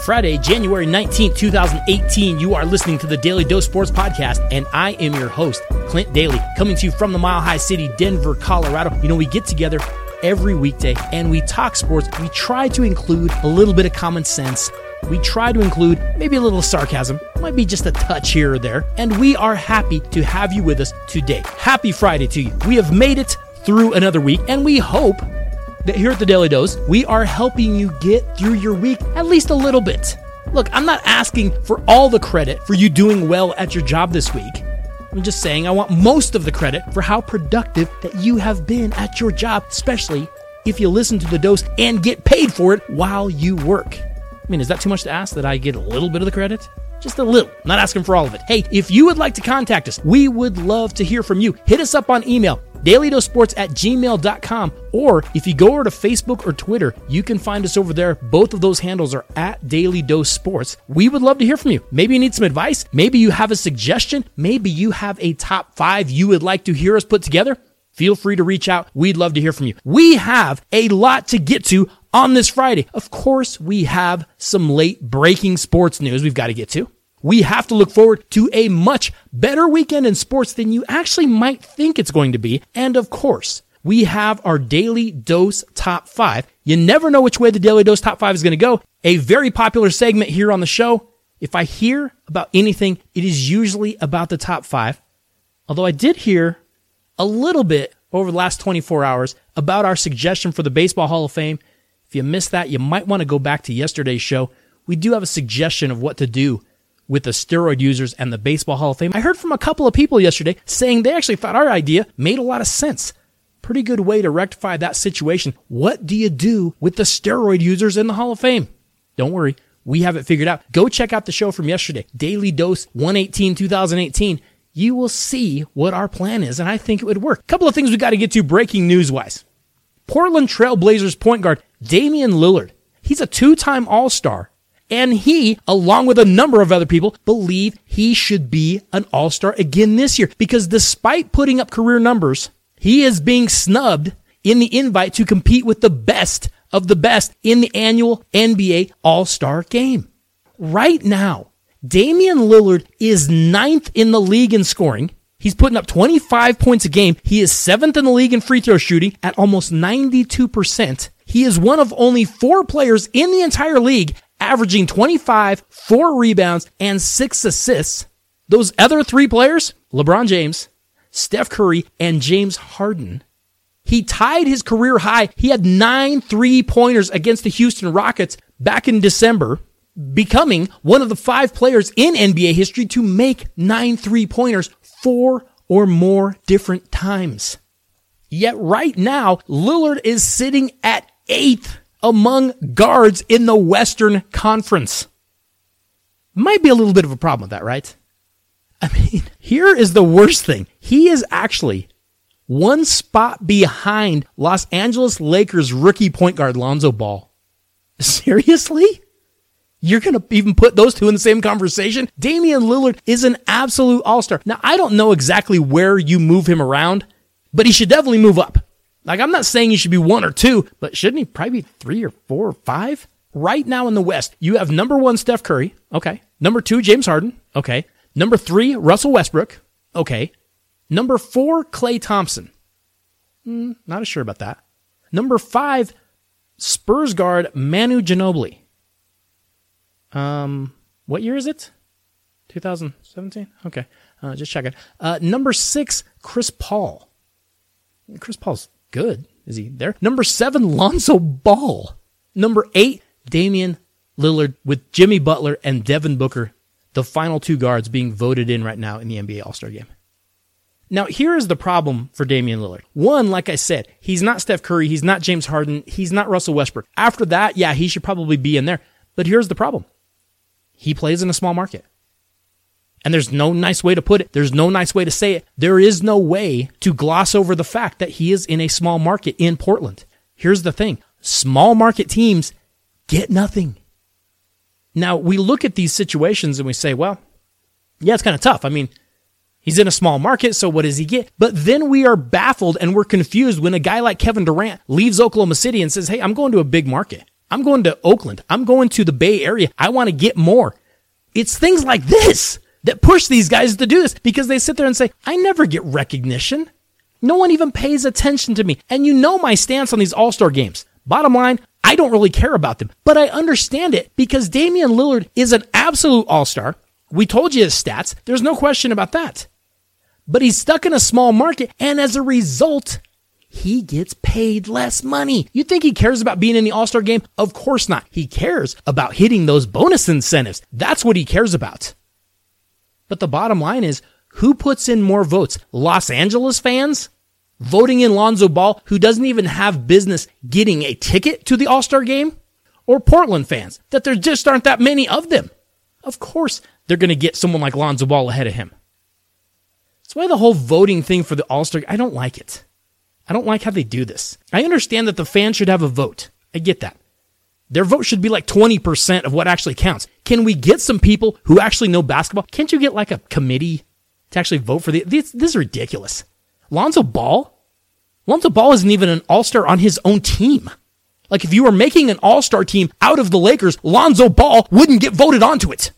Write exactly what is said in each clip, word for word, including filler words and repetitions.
Friday, January nineteenth, twenty eighteen. You are listening to the Daily Dose Sports Podcast, and I am your host, Clint Daly, coming to you from the Mile High City, Denver, Colorado. You know, we get together every weekday and we talk sports. We try to include a little bit of common sense. We try to include maybe a little sarcasm, might be just a touch here or there, and we are happy to have you with us today. Happy Friday to you. We have made it through another week, and we hope that here at the Daily Dose, we are helping you get through your week at least a little bit. Look, I'm not asking for all the credit for you doing well at your job this week. I'm just saying I want most of the credit for how productive that you have been at your job, especially if you listen to the Dose and get paid for it while you work. I mean, is that too much to ask that I get a little bit of the credit? Just a little. Not asking for all of it. Hey, if you would like to contact us, we would love to hear from you. Hit us up on email, dailydosports at gmail dot com, or if you go over to Facebook or Twitter, you can find us over there. Both of those handles are at Daily Dose Sports. We would love to hear from you. Maybe you need some advice. Maybe you have a suggestion. Maybe you have a top five you would like to hear us put together. Feel free to reach out. We'd love to hear from you. We have a lot to get to on this Friday. Of course, we have some late breaking sports news we've got to get to. We have to look forward to a much better weekend in sports than you actually might think it's going to be. And of course, we have our Daily Dose Top five. You never know which way the Daily Dose Top five is going to go. A very popular segment here on the show. If I hear about anything, it is usually about the top five. Although I did hear a little bit over the last twenty-four hours about our suggestion for the Baseball Hall of Fame. If you missed that, you might want to go back to yesterday's show. We do have a suggestion of what to do with the steroid users and the Baseball Hall of Fame. I heard from a couple of people yesterday saying they actually thought our idea made a lot of sense. Pretty good way to rectify that situation. What do you do with the steroid users in the Hall of Fame? Don't worry, we have it figured out. Go check out the show from yesterday, Daily Dose one eighteen twenty eighteen. You will see what our plan is, and I think it would work. A couple of things we got to get to breaking news-wise. Portland Trail Blazers point guard Damian Lillard. He's a two-time All-Star, and he, along with a number of other people, believe he should be an All-Star again this year because despite putting up career numbers, he is being snubbed in the invite to compete with the best of the best in the annual N B A All-Star game. Right now, Damian Lillard is ninth in the league in scoring. He's putting up twenty-five points a game. He is seventh in the league in free throw shooting at almost ninety-two percent. He is one of only four players in the entire league averaging twenty-five, four rebounds, and six assists. Those other three players, LeBron James, Steph Curry, and James Harden. He tied his career high. He had nine three-pointers against the Houston Rockets back in December, becoming one of the five players in N B A history to make nine three-pointers four or more different times. Yet right now, Lillard is sitting at eighth among guards in the Western Conference. Might be a little bit of a problem with that, right? I mean, here is the worst thing. He is actually one spot behind Los Angeles Lakers rookie point guard Lonzo Ball. Seriously? You're going to even put those two in the same conversation? Damian Lillard is an absolute all-star. Now, I don't know exactly where you move him around, but he should definitely move up. Like, I'm not saying he should be one or two, but shouldn't he probably be three or four or five? Right now in the West, you have number one, Steph Curry. Okay. Number two, James Harden. Okay. Number three, Russell Westbrook. Okay. Number four, Klay Thompson. Hmm, not as sure about that. Number five, Spurs guard Manu Ginobili. Um, what year is it? twenty seventeen? Okay. Uh, just checking. Uh, number six, Chris Paul. Chris Paul's good. Is he there? Number seven, Lonzo Ball. Number eight, Damian Lillard with Jimmy Butler and Devin Booker, the final two guards being voted in right now in the N B A All-Star Game. Now, here is the problem for Damian Lillard. One, like I said, he's not Steph Curry, he's not James Harden, he's not Russell Westbrook. After that, yeah, he should probably be in there. But here's the problem. He plays in a small market. And there's no nice way to put it. There's no nice way to say it. There is no way to gloss over the fact that he is in a small market in Portland. Here's the thing. Small market teams get nothing. Now, we look at these situations and we say, well, yeah, it's kind of tough. I mean, he's in a small market, so what does he get? But then we are baffled and we're confused when a guy like Kevin Durant leaves Oklahoma City and says, hey, I'm going to a big market. I'm going to Oakland. I'm going to the Bay Area. I want to get more. It's things like this that push these guys to do this because they sit there and say, I never get recognition. No one even pays attention to me. And you know my stance on these all-star games. Bottom line, I don't really care about them, but I understand it because Damian Lillard is an absolute all-star. We told you his stats. There's no question about that. But he's stuck in a small market, and as a result, he gets paid less money. You think he cares about being in the All-Star game? Of course not. He cares about hitting those bonus incentives. That's what he cares about. But the bottom line is, who puts in more votes? Los Angeles fans voting in Lonzo Ball, who doesn't even have business getting a ticket to the All-Star game? Or Portland fans, that there just aren't that many of them? Of course they're going to get someone like Lonzo Ball ahead of him. That's why the whole voting thing for the All-Star, I don't like it. I don't like how they do this. I understand that the fans should have a vote. I get that. Their vote should be like twenty percent of what actually counts. Can we get some people who actually know basketball? Can't you get like a committee to actually vote for the... This, this is ridiculous. Lonzo Ball? Lonzo Ball isn't even an all-star on his own team. Like if you were making an all-star team out of the Lakers, Lonzo Ball wouldn't get voted onto it.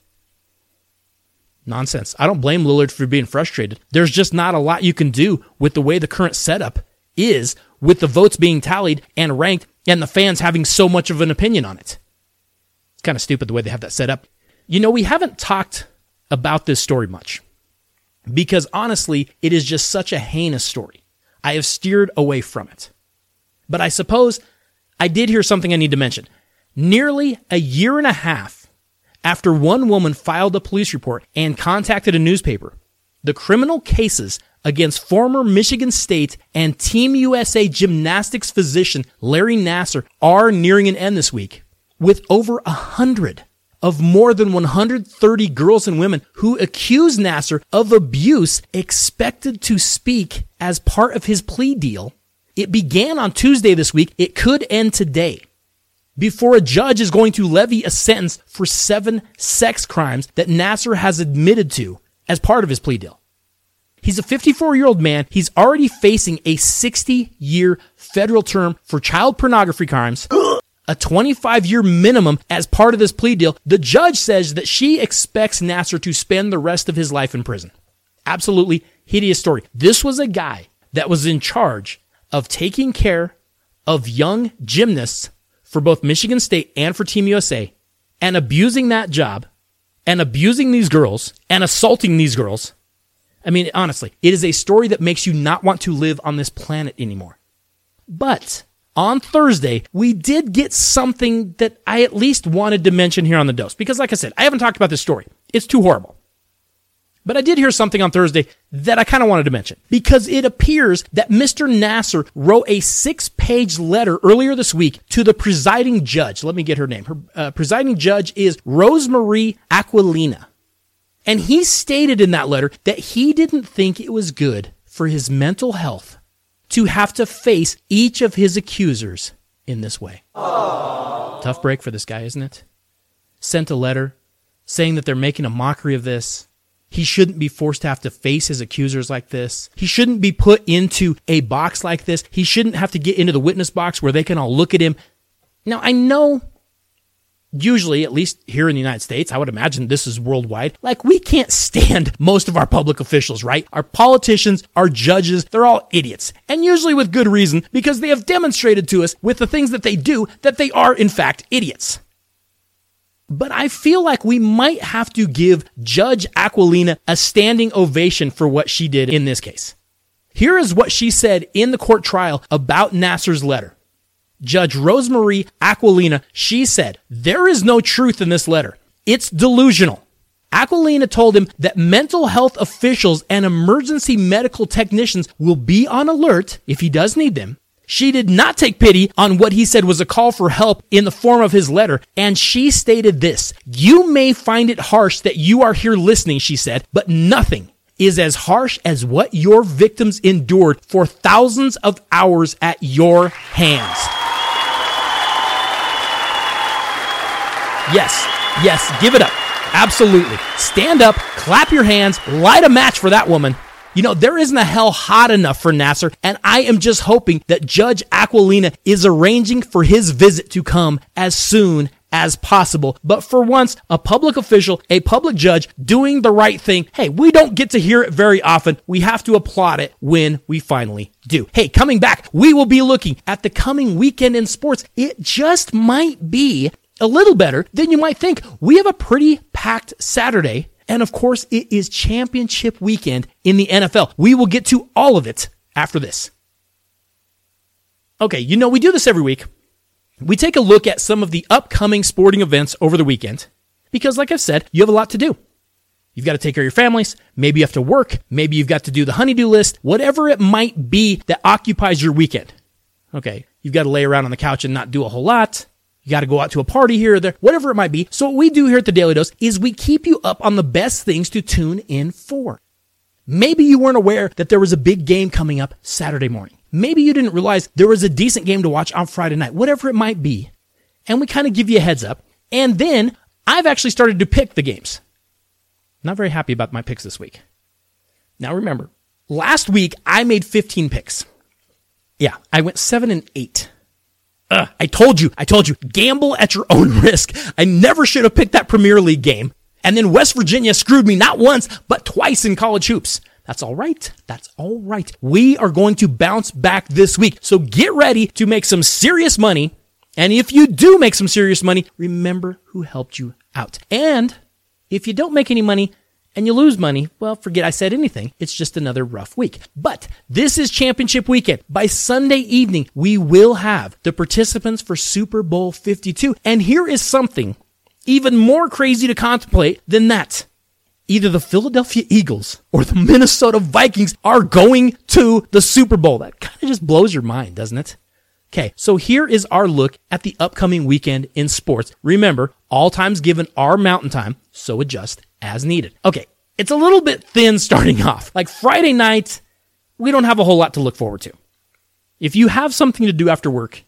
Nonsense. I don't blame Lillard for being frustrated. There's just not a lot you can do with the way the current setup is with the votes being tallied and ranked and the fans having so much of an opinion on it. It's kind of stupid the way they have that set up. You know, we haven't talked about this story much because honestly, it is just such a heinous story. I have steered away from it. But I suppose I did hear something I need to mention. Nearly a year and a half after one woman filed a police report and contacted a newspaper, the criminal cases against former Michigan State and Team U S A gymnastics physician Larry Nassar are nearing an end this week, with over a hundred of more than one hundred thirty girls and women who accuse Nassar of abuse expected to speak as part of his plea deal. It began on Tuesday this week. It could end today, before a judge is going to levy a sentence for seven sex crimes that Nassar has admitted to as part of his plea deal. He's a fifty-four-year-old man. He's already facing a sixty-year federal term for child pornography crimes, a twenty-five-year minimum as part of this plea deal. The judge says that she expects Nassar to spend the rest of his life in prison. Absolutely hideous story. This was a guy that was in charge of taking care of young gymnasts for both Michigan State and for Team U S A, and abusing that job, and abusing these girls, and assaulting these girls. I mean, honestly, it is a story that makes you not want to live on this planet anymore. But on Thursday, we did get something that I at least wanted to mention here on The Dose. Because like I said, I haven't talked about this story. It's too horrible. But I did hear something on Thursday that I kind of wanted to mention, because it appears that Mister Nassar wrote a six-page letter earlier this week to the presiding judge. Let me get her name. Her uh, presiding judge is Rosemarie Aquilina. And he stated in that letter that he didn't think it was good for his mental health to have to face each of his accusers in this way. Aww. Tough break for this guy, isn't it? Sent a letter saying that they're making a mockery of this. He shouldn't be forced to have to face his accusers like this. He shouldn't be put into a box like this. He shouldn't have to get into the witness box where they can all look at him. Now, I know, usually, at least here in the United States, I would imagine this is worldwide, like we can't stand most of our public officials, right? Our politicians, our judges, they're all idiots. And usually with good reason, because they have demonstrated to us with the things that they do that they are, in fact, idiots. But I feel like we might have to give Judge Aquilina a standing ovation for what she did in this case. Here is what she said in the court trial about Nassar's letter. Judge Rosemarie Aquilina, she said, "There is no truth in this letter. It's delusional." Aquilina told him that mental health officials and emergency medical technicians will be on alert if he does need them. She did not take pity on what he said was a call for help in the form of his letter, and she stated this: "You may find it harsh that you are here listening," she said, "but nothing is as harsh as what your victims endured for thousands of hours at your hands." Yes, yes, give it up. Absolutely. Stand up, clap your hands, light a match for that woman. You know, there isn't a hell hot enough for Nasser, and I am just hoping that Judge Aquilina is arranging for his visit to come as soon as possible. But for once, a public official, a public judge doing the right thing, hey, we don't get to hear it very often. We have to applaud it when we finally do. Hey, coming back, we will be looking at the coming weekend in sports. It just might be a little better than you might think. We have a pretty packed Saturday. And of course, it is championship weekend in the N F L. We will get to all of it after this. Okay, you know, we do this every week. We take a look at some of the upcoming sporting events over the weekend because, like I've said, you have a lot to do. You've got to take care of your families. Maybe you have to work. Maybe you've got to do the honey-do list, whatever it might be that occupies your weekend. Okay, you've got to lay around on the couch and not do a whole lot. You got to go out to a party here or there, whatever it might be. So what we do here at the Daily Dose is we keep you up on the best things to tune in for. Maybe you weren't aware that there was a big game coming up Saturday morning. Maybe you didn't realize there was a decent game to watch on Friday night, whatever it might be. And we kind of give you a heads up. And then I've actually started to pick the games. Not very happy about my picks this week. Now remember, last week I made fifteen picks. Yeah, I went seven and eight. Ugh, I told you, I told you, gamble at your own risk. I never should have picked that Premier League game. And then West Virginia screwed me not once, but twice in college hoops. That's all right. That's all right. We are going to bounce back this week. So get ready to make some serious money. And if you do make some serious money, remember who helped you out. And if you don't make any money and you lose money, well, forget I said anything. It's just another rough week. But this is championship weekend. By Sunday evening, we will have the participants for Super Bowl fifty-two. And here is something even more crazy to contemplate than that. Either the Philadelphia Eagles or the Minnesota Vikings are going to the Super Bowl. That kind of just blows your mind, doesn't it? Okay, so here is our look at the upcoming weekend in sports. Remember, all times given are mountain time, so adjust as needed. Okay, it's a little bit thin starting off. Like Friday night, we don't have a whole lot to look forward to. If you have something to do after work,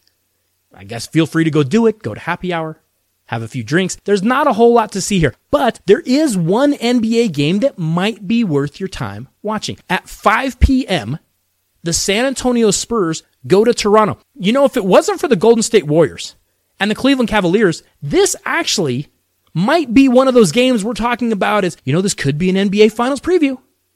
I guess feel free to go do it. Go to happy hour, have a few drinks. There's not a whole lot to see here, but there is one N B A game that might be worth your time watching. At five p.m., the San Antonio Spurs go to Toronto. You know, if it wasn't for the Golden State Warriors and the Cleveland Cavaliers, this actually might be one of those games we're talking about as, you know, this could be an N B A Finals preview.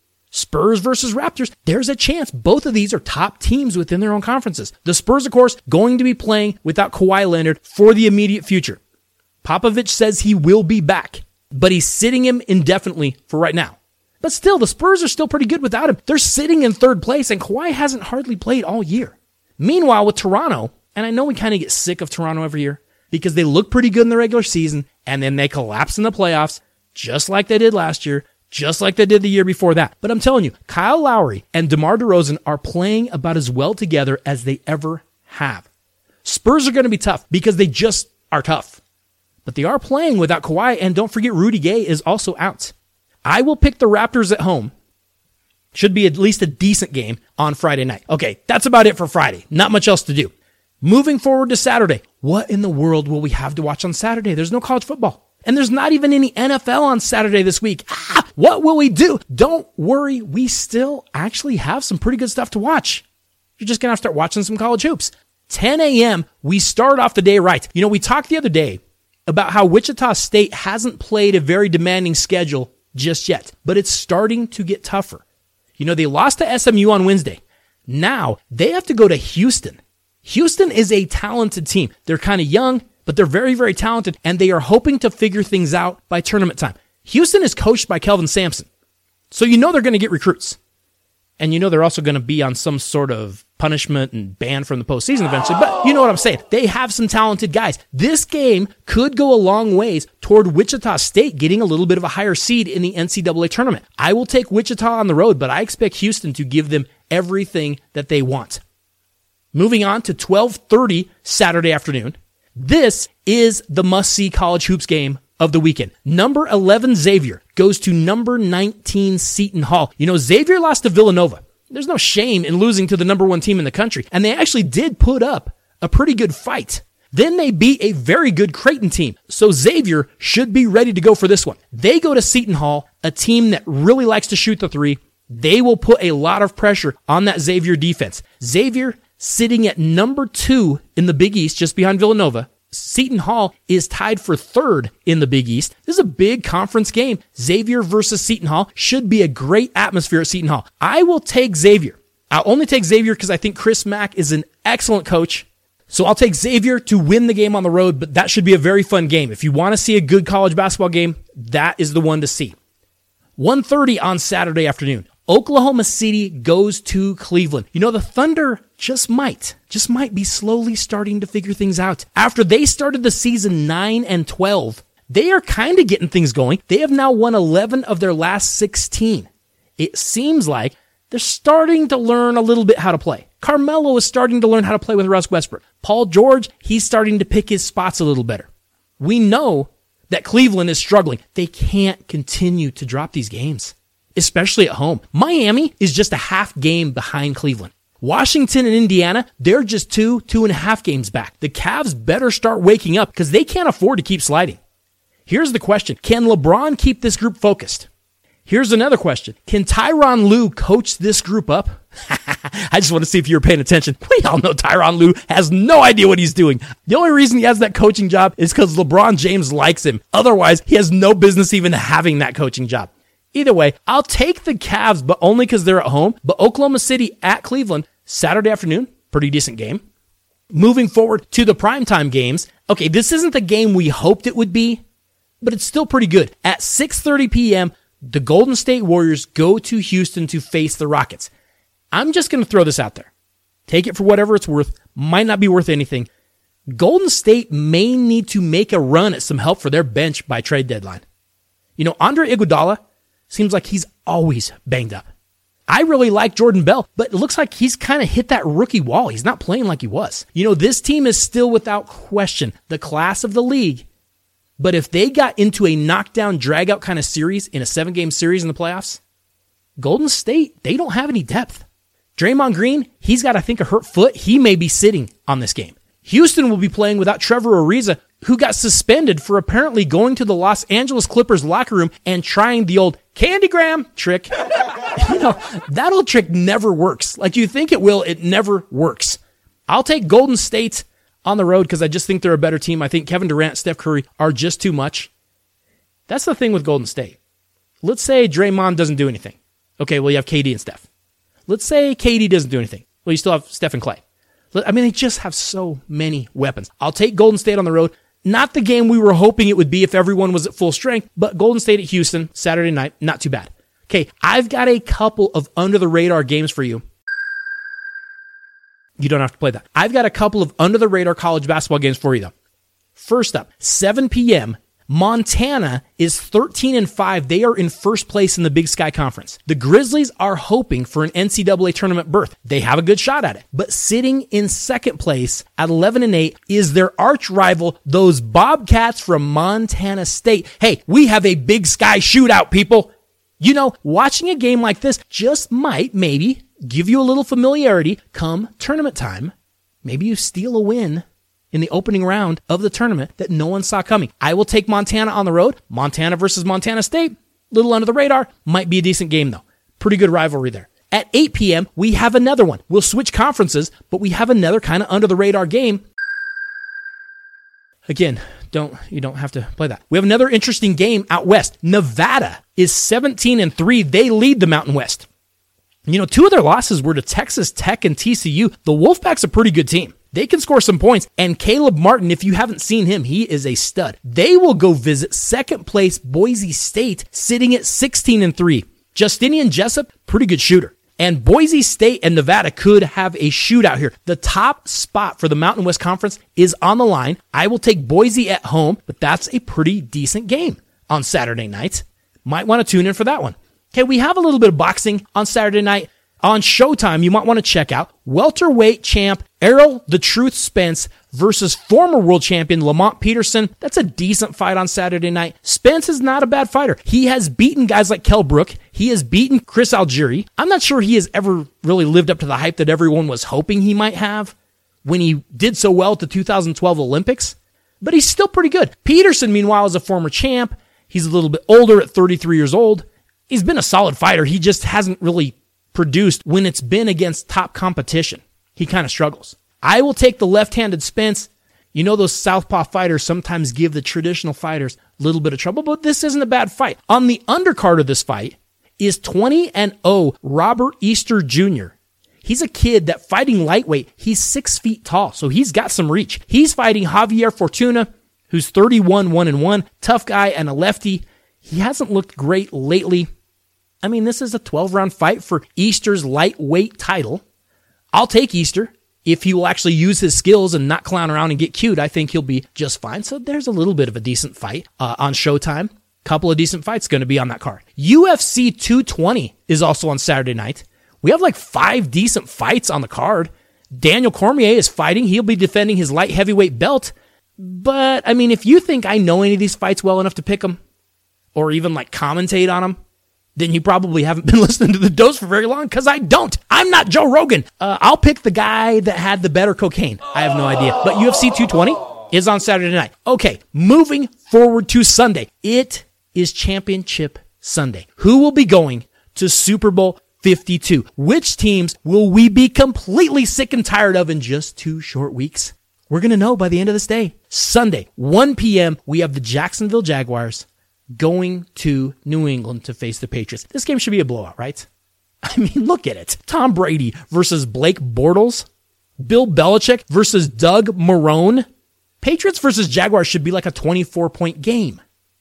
Spurs versus Raptors. There's a chance both of these are top teams within their own conferences. The Spurs, of course, going to be playing without Kawhi Leonard for the immediate future. Popovich says he will be back, but he's sitting him indefinitely for right now. But still, the Spurs are still pretty good without him. They're sitting in third place, and Kawhi hasn't hardly played all year. Meanwhile, with Toronto, and I know we kind of get sick of Toronto every year because they look pretty good in the regular season, and then they collapse in the playoffs, just like they did last year, just like they did the year before that. But I'm telling you, Kyle Lowry and DeMar DeRozan are playing about as well together as they ever have. Spurs are going to be tough because they just are tough. But they are playing without Kawhi, and don't forget Rudy Gay is also out. I will pick the Raptors at home. Should be at least a decent game on Friday night. Okay, that's about it for Friday. Not much else to do. Moving forward to Saturday. What in the world will we have to watch on Saturday? There's no college football. And there's not even any N F L on Saturday this week. Ah, what will we do? Don't worry. We still actually have some pretty good stuff to watch. You're just going to have to start watching some college hoops. ten a.m., we start off the day right. You know, we talked the other day about how Wichita State hasn't played a very demanding schedule just yet, but it's starting to get tougher. You know, they lost to S M U on Wednesday. Now they have to go to Houston. Houston is a talented team. They're kind of young, but they're very, very talented, and they are hoping to figure things out by tournament time. Houston is coached by Kelvin Sampson, so you know they're going to get recruits. And you know they're also going to be on some sort of punishment and banned from the postseason eventually. But you know what I'm saying. They have some talented guys. This game could go a long ways toward Wichita State getting a little bit of a higher seed in the N C double A tournament. I will take Wichita on the road, but I expect Houston to give them everything that they want. Moving on to twelve thirty Saturday afternoon. This is the must-see college hoops game of the weekend. Number eleven Xavier goes to number nineteen Seton Hall. You know, Xavier lost to Villanova. There's no shame in losing to the number one team in the country. And they actually did put up a pretty good fight. Then they beat a very good Creighton team. So Xavier should be ready to go for this one. They go to Seton Hall, a team that really likes to shoot the three, They will put a lot of pressure on that Xavier defense. Xavier sitting at number two in the Big East, just behind Villanova. Seton Hall is tied for third in the Big East. This is a big conference game. Xavier versus Seton Hall should be a great atmosphere at Seton Hall. I will take Xavier. I'll only take Xavier because I think Chris Mack is an excellent coach. So I'll take Xavier to win the game on the road, but that should be a very fun game. If you want to see a good college basketball game, that is the one to see. one thirty on Saturday afternoon. Oklahoma City goes to Cleveland. You know, the Thunder just might, just might be slowly starting to figure things out. After they started the season nine and twelve, they are kind of getting things going. They have now won eleven of their last sixteen. It seems like they're starting to learn a little bit how to play. Carmelo is starting to learn how to play with Russ Westbrook. Paul George, he's starting to pick his spots a little better. We know that Cleveland is struggling. They can't continue to drop these games, especially at home. Miami is just a half game behind Cleveland. Washington and Indiana, they're just two, two and a half games back. The Cavs better start waking up because they can't afford to keep sliding. Here's the question. Can LeBron keep this group focused? Here's another question. Can Tyronn Lue coach this group up? I just want to see if you're paying attention. We all know Tyronn Lue has no idea what he's doing. The only reason he has that coaching job is because LeBron James likes him. Otherwise, he has no business even having that coaching job. Either way, I'll take the Cavs, but only because they're at home. But Oklahoma City at Cleveland, Saturday afternoon, pretty decent game. Moving forward to the primetime games. Okay, this isn't the game we hoped it would be, but it's still pretty good. At six thirty p.m., the Golden State Warriors go to Houston to face the Rockets. I'm just going to throw this out there. Take it for whatever it's worth. Might not be worth anything. Golden State may need to make a run at some help for their bench by trade deadline. You know, Andre Iguodala seems like he's always banged up. I really like Jordan Bell, but it looks like he's kind of hit that rookie wall. He's not playing like he was. You know, this team is still without question the class of the league. But if they got into a knockdown, drag-out kind of series in a seven-game series in the playoffs, Golden State, they don't have any depth. Draymond Green, he's got, I think, a hurt foot. He may be sitting on this game. Houston will be playing without Trevor Ariza, who got suspended for apparently going to the Los Angeles Clippers locker room and trying the old candygram trick. You know, that old trick never works. Like you think it will, it never works. I'll take Golden State on the road because I just think they're a better team. I think Kevin Durant, Steph Curry are just too much. That's the thing with Golden State. Let's say Draymond doesn't do anything. Okay, well, you have K D and Steph. Let's say K D doesn't do anything. Well, you still have Steph and Clay. I mean, they just have so many weapons. I'll take Golden State on the road. Not the game we were hoping it would be if everyone was at full strength, but Golden State at Houston, Saturday night, not too bad. Okay, I've got a couple of under-the-radar games for you. You don't have to play that. I've got a couple of under-the-radar college basketball games for you, though. First up, seven p.m., Montana is thirteen and five. They are in first place in the Big Sky Conference. The Grizzlies are hoping for an N C double A tournament berth. They have a good shot at it. But sitting in second place at eleven and eight is their arch rival, those Bobcats from Montana State. Hey, we have a Big Sky shootout, people. You know, watching a game like this just might, maybe, give you a little familiarity come tournament time. Maybe you steal a win in the opening round of the tournament that no one saw coming. I will take Montana on the road. Montana versus Montana State. Little under the radar. Might be a decent game, though. Pretty good rivalry there. At eight p.m., we have another one. We'll switch conferences, but we have another kind of under the radar game. Again, don't you don't have to play that. We have another interesting game out west. Nevada is seventeen and three. They lead the Mountain West. You know, two of their losses were to Texas Tech and T C U. The Wolfpack's a pretty good team. They can score some points. And Caleb Martin, if you haven't seen him, he is a stud. They will go visit second place Boise State, sitting at sixteen and three. Justinian Jessup, pretty good shooter. And Boise State and Nevada could have a shootout here. The top spot for the Mountain West Conference is on the line. I will take Boise at home, but that's a pretty decent game on Saturday night. Might want to tune in for that one. Okay, we have a little bit of boxing on Saturday night. On Showtime, you might want to check out welterweight champ Errol the Truth Spence versus former world champion Lamont Peterson. That's a decent fight on Saturday night. Spence is not a bad fighter. He has beaten guys like Kell Brook. He has beaten Chris Algieri. I'm not sure he has ever really lived up to the hype that everyone was hoping he might have when he did so well at the two thousand twelve Olympics, but he's still pretty good. Peterson, meanwhile, is a former champ. He's a little bit older at thirty-three years old. He's been a solid fighter. He just hasn't really produced when it's been against top competition. He kind of struggles. I will take the left-handed Spence. You know those southpaw fighters sometimes give the traditional fighters a little bit of trouble, but this isn't a bad fight. On the undercard of this fight is twenty and oh Robert Easter Junior He's a kid that fighting lightweight, he's six feet tall, so he's got some reach. He's fighting Javier Fortuna, who's thirty-one one and one, tough guy and a lefty. He hasn't looked great lately. I mean, this is a twelve-round fight for Easter's lightweight title. I'll take Easter. If he will actually use his skills and not clown around and get cute, I think he'll be just fine. So there's a little bit of a decent fight uh, on Showtime. Couple of decent fights going to be on that card. U F C two twenty is also on Saturday night. We have like five decent fights on the card. Daniel Cormier is fighting. He'll be defending his light heavyweight belt. But, I mean, if you think I know any of these fights well enough to pick them, or even like commentate on them, then you probably haven't been listening to The Dose for very long, because I don't. I'm not Joe Rogan. Uh, I'll pick the guy that had the better cocaine. I have no idea. But U F C two twenty is on Saturday night. Okay, moving forward to Sunday. It is Championship Sunday. Who will be going to Super Bowl fifty-two? Which teams will we be completely sick and tired of in just two short weeks? We're going to know by the end of this day. Sunday, one p.m., we have the Jacksonville Jaguars going to New England to face the Patriots. This game should be a blowout, right? I mean, look at it. Tom Brady versus Blake Bortles. Bill Belichick versus Doug Marrone. Patriots versus Jaguars should be like a twenty-four point game.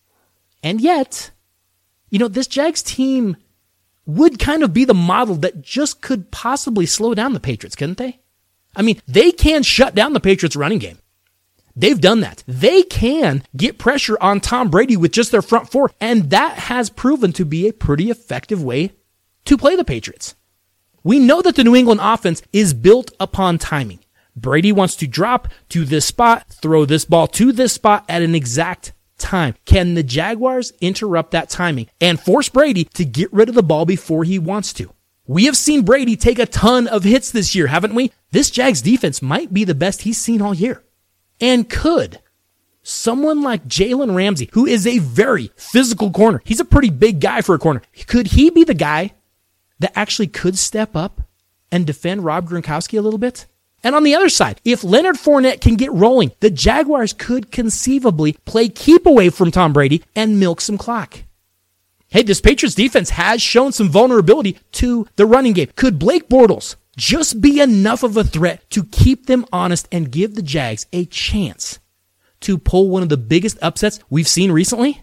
And yet, you know, this Jags team would kind of be the model that just could possibly slow down the Patriots, couldn't they? I mean, they can shut down the Patriots running game. They've done that. They can get pressure on Tom Brady with just their front four, and that has proven to be a pretty effective way to play the Patriots. We know that the New England offense is built upon timing. Brady wants to drop to this spot, throw this ball to this spot at an exact time. Can the Jaguars interrupt that timing and force Brady to get rid of the ball before he wants to? We have seen Brady take a ton of hits this year, haven't we? This Jags defense might be the best he's seen all year. And could someone like Jalen Ramsey, who is a very physical corner, he's a pretty big guy for a corner, could he be the guy that actually could step up and defend Rob Gronkowski a little bit? And on the other side, if Leonard Fournette can get rolling, the Jaguars could conceivably play keep away from Tom Brady and milk some clock. Hey, this Patriots defense has shown some vulnerability to the running game. Could Blake Bortles just be enough of a threat to keep them honest and give the Jags a chance to pull one of the biggest upsets we've seen recently?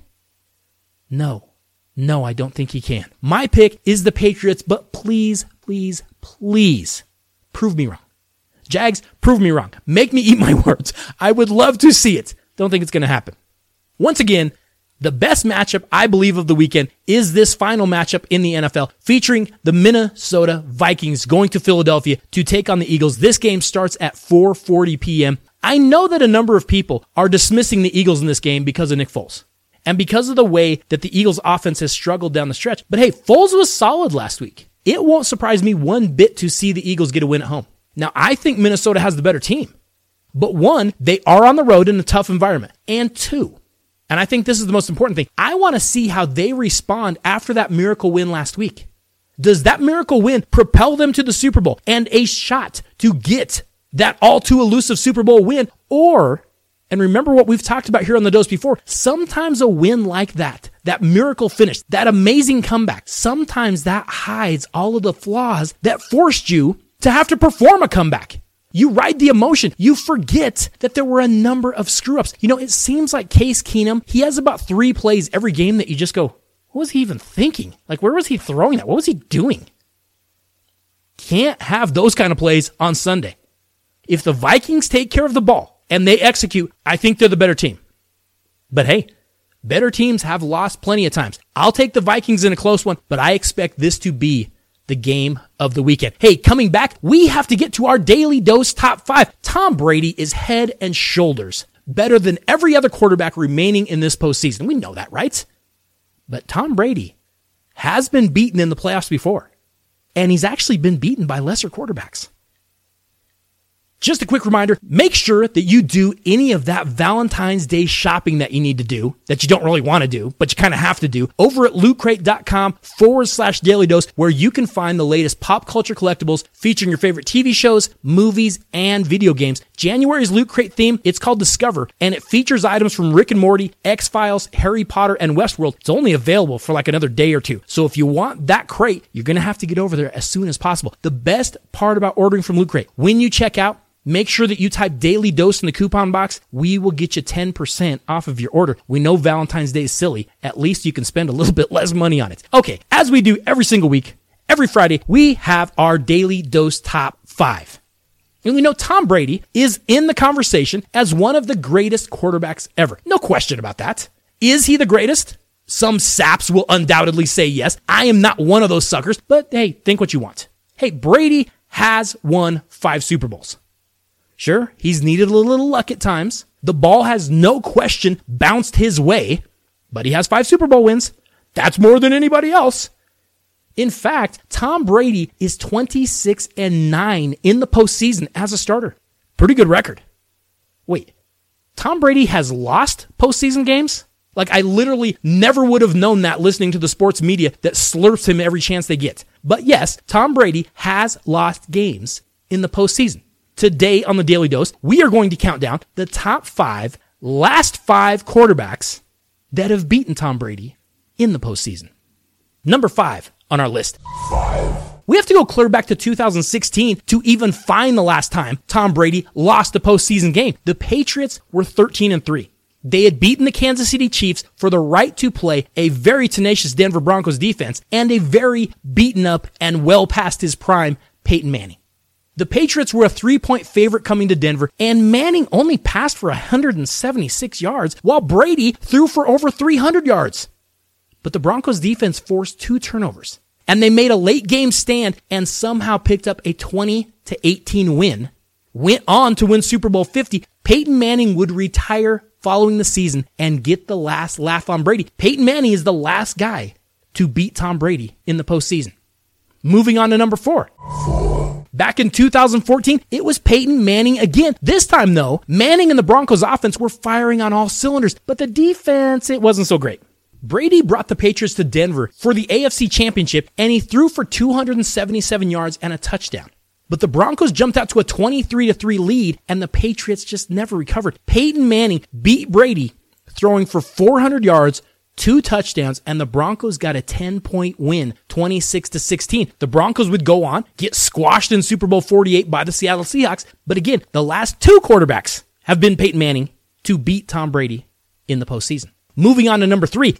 No. No, I don't think he can. My pick is the Patriots, but please, please, please prove me wrong. Jags, prove me wrong. Make me eat my words. I would love to see it. Don't think it's going to happen. Once again, the best matchup, I believe, of the weekend is this final matchup in the N F L featuring the Minnesota Vikings going to Philadelphia to take on the Eagles. This game starts at four forty p.m. I know that a number of people are dismissing the Eagles in this game because of Nick Foles and because of the way that the Eagles offense has struggled down the stretch. But hey, Foles was solid last week. It won't surprise me one bit to see the Eagles get a win at home. Now, I think Minnesota has the better team. But one, they are on the road in a tough environment. And two, and I think this is the most important thing, I want to see how they respond after that miracle win last week. Does that miracle win propel them to the Super Bowl and a shot to get that all too elusive Super Bowl win? Or, and remember what we've talked about here on The Dose before, sometimes a win like that, that miracle finish, that amazing comeback, sometimes that hides all of the flaws that forced you to have to perform a comeback. You ride the emotion. You forget that there were a number of screw-ups. You know, it seems like Case Keenum, he has about three plays every game that you just go, what was he even thinking? Like, where was he throwing that? What was he doing? Can't have those kind of plays on Sunday. If the Vikings take care of the ball and they execute, I think they're the better team. But hey, better teams have lost plenty of times. I'll take the Vikings in a close one, but I expect this to be the game of the weekend. Hey, coming back, we have to get to our Daily Dose top five. Tom Brady is head and shoulders better than every other quarterback remaining in this postseason. We know that, right? But Tom Brady has been beaten in the playoffs before, and he's actually been beaten by lesser quarterbacks. Just a quick reminder, make sure that you do any of that Valentine's Day shopping that you need to do, that you don't really want to do, but you kind of have to do, over at lootcrate.com forward slash daily dose, where you can find the latest pop culture collectibles featuring your favorite T V shows, movies, and video games. January's Loot Crate theme, it's called Discover, and it features items from Rick and Morty, X-Files, Harry Potter, and Westworld. It's only available for like another day or two. So if you want that crate, you're going to have to get over there as soon as possible. The best part about ordering from Loot Crate, when you check out, make sure that you type Daily Dose in the coupon box. We will get you ten percent off of your order. We know Valentine's Day is silly. At least you can spend a little bit less money on it. Okay, as we do every single week, every Friday, we have our Daily Dose Top five. And we know Tom Brady is in the conversation as one of the greatest quarterbacks ever. No question about that. Is he the greatest? Some saps will undoubtedly say yes. I am not one of those suckers, but hey, think what you want. Hey, Brady has won five Super Bowls. Sure, he's needed a little luck at times. The ball has no question bounced his way, but he has five Super Bowl wins. That's more than anybody else. In fact, Tom Brady is twenty-six and nine in the postseason as a starter. Pretty good record. Wait, Tom Brady has lost postseason games? Like, I literally never would have known that listening to the sports media that slurps him every chance they get. But yes, Tom Brady has lost games in the postseason. Today on the Daily Dose, we are going to count down the top five, last five quarterbacks that have beaten Tom Brady in the postseason. Number five on our list. Five. We have to go clear back to two thousand sixteen to even find the last time Tom Brady lost a postseason game. The Patriots were thirteen and three. They had beaten the Kansas City Chiefs for the right to play a very tenacious Denver Broncos defense and a very beaten up and well past his prime Peyton Manning. The Patriots were a three-point favorite coming to Denver, and Manning only passed for one hundred seventy-six yards, while Brady threw for over three hundred yards. But the Broncos defense forced two turnovers, and they made a late-game stand and somehow picked up a twenty to eighteen win, went on to win Super Bowl fifty. Peyton Manning would retire following the season and get the last laugh on Brady. Peyton Manning is the last guy to beat Tom Brady in the postseason. Moving on to number four. Back in two thousand fourteen, it was Peyton Manning again. This time, though, Manning and the Broncos offense were firing on all cylinders, but the defense, it wasn't so great. Brady brought the Patriots to Denver for the A F C Championship, and he threw for two hundred seventy-seven yards and a touchdown. But the Broncos jumped out to a twenty-three to three lead, and the Patriots just never recovered. Peyton Manning beat Brady, throwing for four hundred yards, two touchdowns, and the Broncos got a ten-point win, twenty-six to sixteen. The Broncos would go on, get squashed in Super Bowl forty-eight by the Seattle Seahawks, but again, the last two quarterbacks have been Peyton Manning to beat Tom Brady in the postseason. Moving on to number three.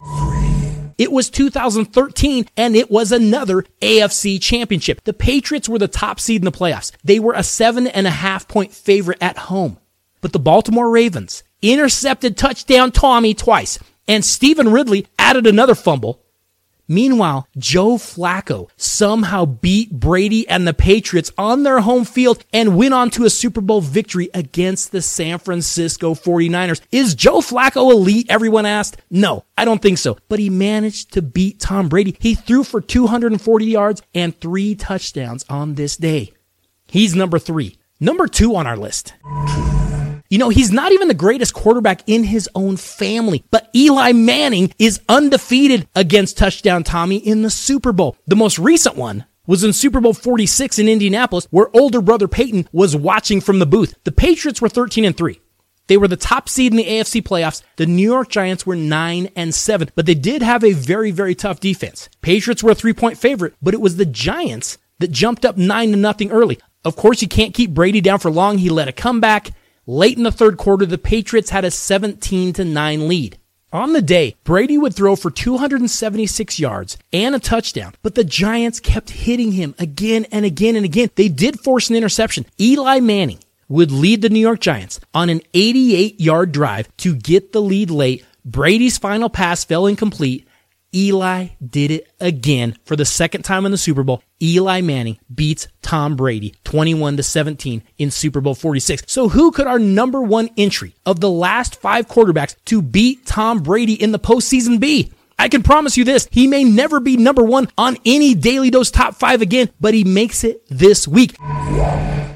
It was two thousand thirteen, and it was another A F C championship. The Patriots were the top seed in the playoffs. They were a seven and a half point favorite at home. But the Baltimore Ravens intercepted touchdown Tommy twice, and Stephen Ridley added another fumble. Meanwhile, Joe Flacco somehow beat Brady and the Patriots on their home field and went on to a Super Bowl victory against the San Francisco forty-niners. Is Joe Flacco elite, everyone asked? No, I don't think so. But he managed to beat Tom Brady. He threw for two hundred forty yards and three touchdowns on this day. He's number three. Number two on our list. You know, he's not even the greatest quarterback in his own family, but Eli Manning is undefeated against touchdown Tommy in the Super Bowl. The most recent one was in Super Bowl forty-six in Indianapolis, where older brother Peyton was watching from the booth. The Patriots were thirteen and three. They were the top seed in the A F C playoffs. The New York Giants were nine and seven, but they did have a very, very tough defense. Patriots were a three-point favorite, but it was the Giants that jumped up nine to nothing early. Of course, you can't keep Brady down for long. He led a comeback. Late in the third quarter, the Patriots had a seventeen to nine lead. On the day, Brady would throw for two hundred seventy-six yards and a touchdown, but the Giants kept hitting him again and again and again. They did force an interception. Eli Manning would lead the New York Giants on an eighty-eight yard drive to get the lead late. Brady's final pass fell incomplete. Eli did it again for the second time in the Super Bowl. Eli Manning beats Tom Brady twenty-one to seventeen in Super Bowl forty-six. So who could our number one entry of the last five quarterbacks to beat Tom Brady in the postseason be? I can promise you this, he may never be number one on any Daily Dose top five again, but he makes it this week.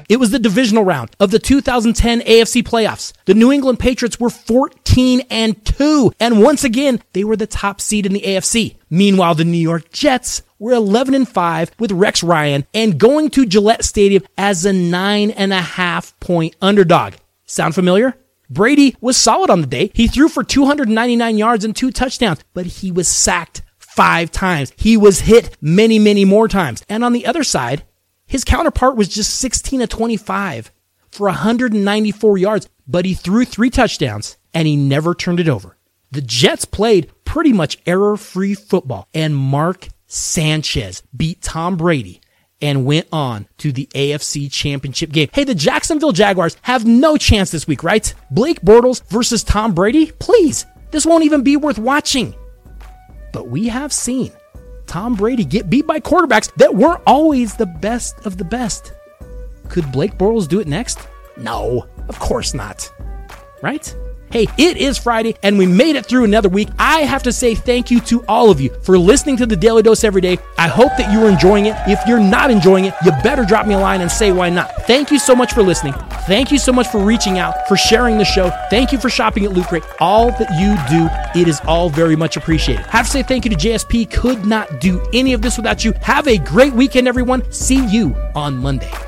It was the divisional round of the two thousand ten A F C playoffs. The New England Patriots were fourteen and two, and once again, they were the top seed in the A F C. Meanwhile, the New York Jets were eleven and five with Rex Ryan and going to Gillette Stadium as a nine and a half point underdog. Sound familiar? Brady was solid on the day. He threw for two hundred ninety-nine yards and two touchdowns, but he was sacked five times. He was hit many, many more times. And on the other side, his counterpart was just sixteen of twenty-five for one hundred ninety-four yards, but he threw three touchdowns and he never turned it over. The Jets played pretty much error-free football, and Mark Sanchez beat Tom Brady and went on to the A F C Championship game. Hey, the Jacksonville Jaguars have no chance this week, right? Blake Bortles versus Tom Brady? Please, this won't even be worth watching. But we have seen Tom Brady get beat by quarterbacks that weren't always the best of the best. Could Blake Bortles do it next? No, of course not. Right? Hey, it is Friday, and we made it through another week. I have to say thank you to all of you for listening to the Daily Dose every day. I hope that you are enjoying it. If you're not enjoying it, you better drop me a line and say why not. Thank you so much for listening. Thank you so much for reaching out, for sharing the show. Thank you for shopping at Loot Crate. All that you do, it is all very much appreciated. I have to say thank you to J S P. Could not do any of this without you. Have a great weekend, everyone. See you on Monday.